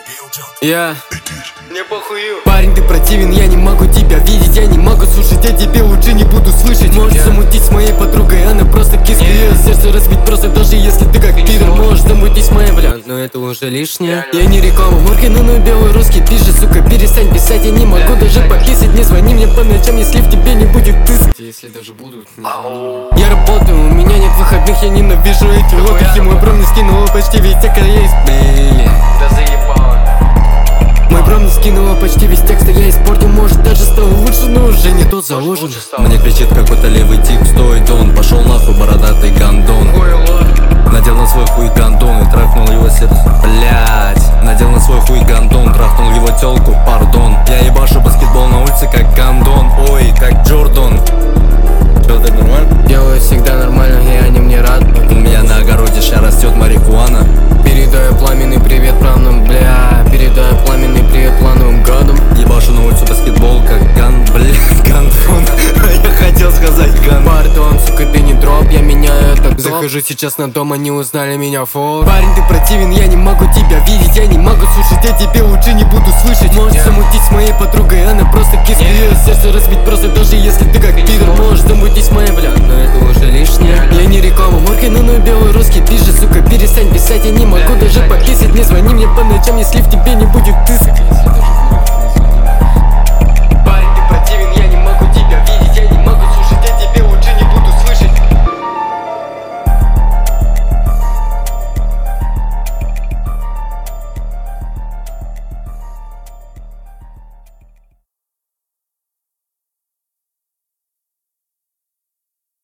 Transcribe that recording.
Я не похую. Парень, ты противен, я не могу тебя видеть. Я не могу слушать, я тебе лучше не буду слышать. Можешь замутить с моей подругой, она просто киска. Ее сердце разбить просто, даже если ты как пидор. Можешь замутить с моей, бля, но это уже лишнее. Я не реклама Моргана, но белый русский пишет. Сука, перестань писать, я не могу даже пописать. Не звони мне по ночам, если в тебе не будет тыск. Если даже будут. Я работаю, у меня нет выходных, я ненавижу эти отдыхи. Мой бро мне скинул почти весь текст, а я избил. Да заебало. Мой бро мне скинул почти весь текст, а я испортил. Может даже стал лучше, но уже не тот заложен. Мне кричит какой-то левый тип, стой, дон. Пошел нахуй, бородатый гандон. Надел на свой хуй гандон и трахнул его сердце. Блять, надел на свой хуй гандон, трахнул его телку, пардон. Я ебашу баскетбол на улице как гандон. Ой, как Джордан. Чё, ты нормально? Делаю всегда нормально, и они мне рад. У меня на огороде ща растет марихуана. Передаю пламенный привет планам, бля. Передаю пламенный привет плановым гадам. Ебашу на улицу баскетбол как гандон. Я хотел сказать гандон. Пардон, сука, ты не дроп, я меняю этот доп. Захожу сейчас на дом, они узнали меня фор. Парень, ты противен, я не могу тебя видеть. Я не могу слушать, я тебе лучше не буду слышать. Можешь замутить с моей подругой, она просто киска. Ее сердце разбить просто, даже если ты как пидор. Можешь замутить с моей, бля, но это уже лишнее. Я не реклама Моргана, но белый русский пишет. Сука, перестань писать, я не могу даже пописать. Не звони мне по ночам, если в тебе